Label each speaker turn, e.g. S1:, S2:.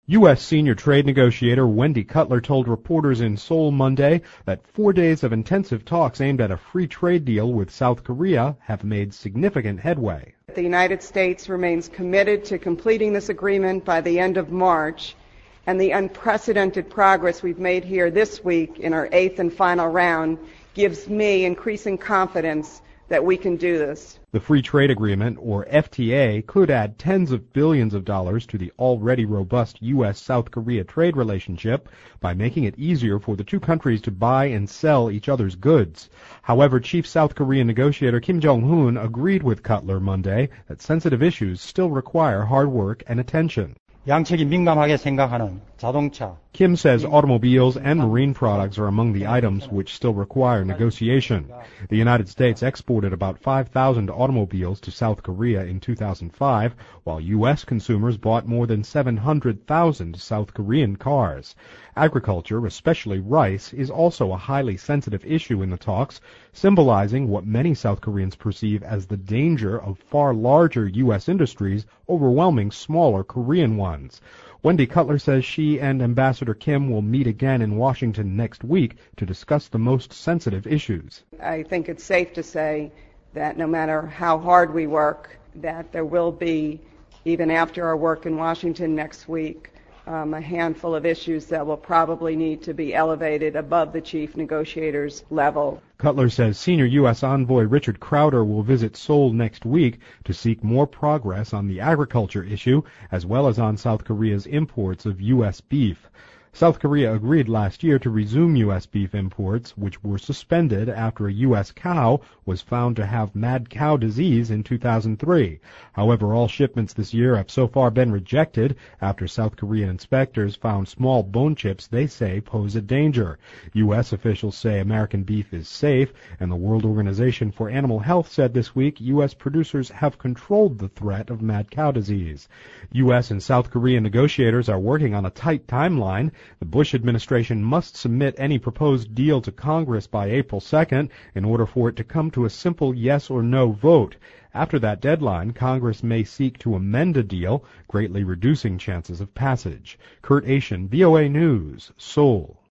S1: U.S. senior trade negotiator Wendy Cutler told reporters in Seoul Monday that 4 days of intensive talks aimed at a free trade deal with South Korea have made significant headway.
S2: The United States remains committed to completing this agreement by the end of March, and the unprecedented progress we've made here this week in our 8th and final round gives me increasing confidence that we can do this.
S1: The Free Trade Agreement, or FTA, could add tens of billions of dollars to the already robust U.S.-South Korea trade relationship by making it easier for the two countries to buy and sell each other's goods. However, Chief South Korean negotiator Kim Jong-un agreed with Cutler Monday that sensitive issues still require hard work and attention.
S3: 양측이 민감하게 생각하는 자동차.
S1: Kim says automobiles and marine products are among the items which still require negotiation. The United States exported about 5,000 automobiles to South Korea in 2005, while U.S. consumers bought more than 700,000 South Korean cars. Agriculture, especially rice, is also a highly sensitive issue in the talks, symbolizing what many South Koreans perceive as the danger of far larger U.S. industries overwhelming smaller Korean ones. Wendy Cutler says she and Ambassador Kim will meet again in Washington next week to discuss the most sensitive issues.
S2: I think it's safe to say that no matter how hard we work, that there will be, even after our work in Washington next week, a handful of issues that will probably need to be elevated above the chief negotiator's level.
S1: Cutler says senior U.S. envoy Richard Crowder will visit Seoul next week to seek more progress on the agriculture issue, as well as on South Korea's imports of U.S. beef. South Korea agreed last year to resume U.S. beef imports, which were suspended after a U.S. cow was found to have mad cow disease in 2003. However, all shipments this year have so far been rejected after South Korean inspectors found small bone chips they say pose a danger. U.S. officials say American beef is safe, and the World Organization for Animal Health said this week U.S. producers have controlled the threat of mad cow disease. U.S. and South Korean negotiators are working on a tight timeline. The Bush administration must submit any proposed deal to Congress by April 2nd in order for it to come to a simple yes or no vote. After that deadline, Congress may seek to amend a deal, greatly reducing chances of passage. Kurt Ashen, VOA News, Seoul.